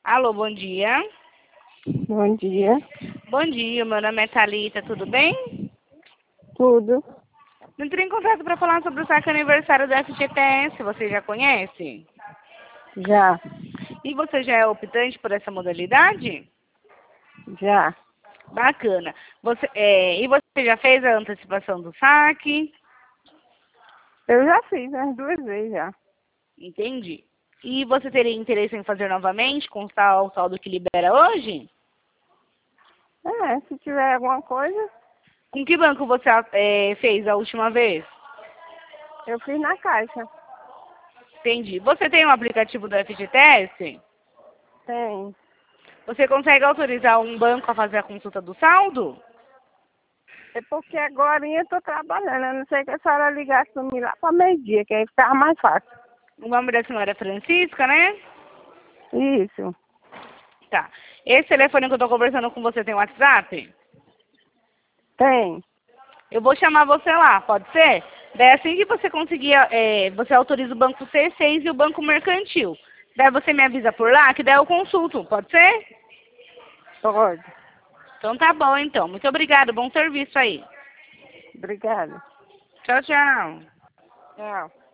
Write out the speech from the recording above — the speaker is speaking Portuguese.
Alô, bom dia. Bom dia. Bom dia, meu nome é Thalita, tudo bem? Tudo? Entrei em contato para falar sobre o saque aniversário da FGTS, você já conhece? Já, E você já é optante por essa modalidade? já. Bacana. E você já fez a antecipação do saque? Eu já fiz as 2 vezes já. Entendi. E você teria interesse em fazer novamente, constar o saldo que libera hoje? Se tiver alguma coisa, Com que banco você fez a última vez? eu fiz na caixa. Entendi. Você tem um aplicativo do FGTS? Tem. Você consegue autorizar um banco a fazer a consulta do saldo? É porque agora eu tô trabalhando. Eu não sei que a senhora ligasse pra mim lá pra meio-dia, que aí ficava mais fácil. O nome da senhora é Francisca, né? Isso. Tá. Esse telefone que eu tô conversando com você tem WhatsApp? Tem. Eu vou chamar você lá, pode ser? Daí assim que você conseguir, você autoriza o banco C6 e o banco mercantil. Daí você me avisa por lá, que daí eu consulto, pode ser? Pode. Então tá bom, então. Muito obrigada, bom serviço aí. Obrigada. Tchau, tchau. Tchau.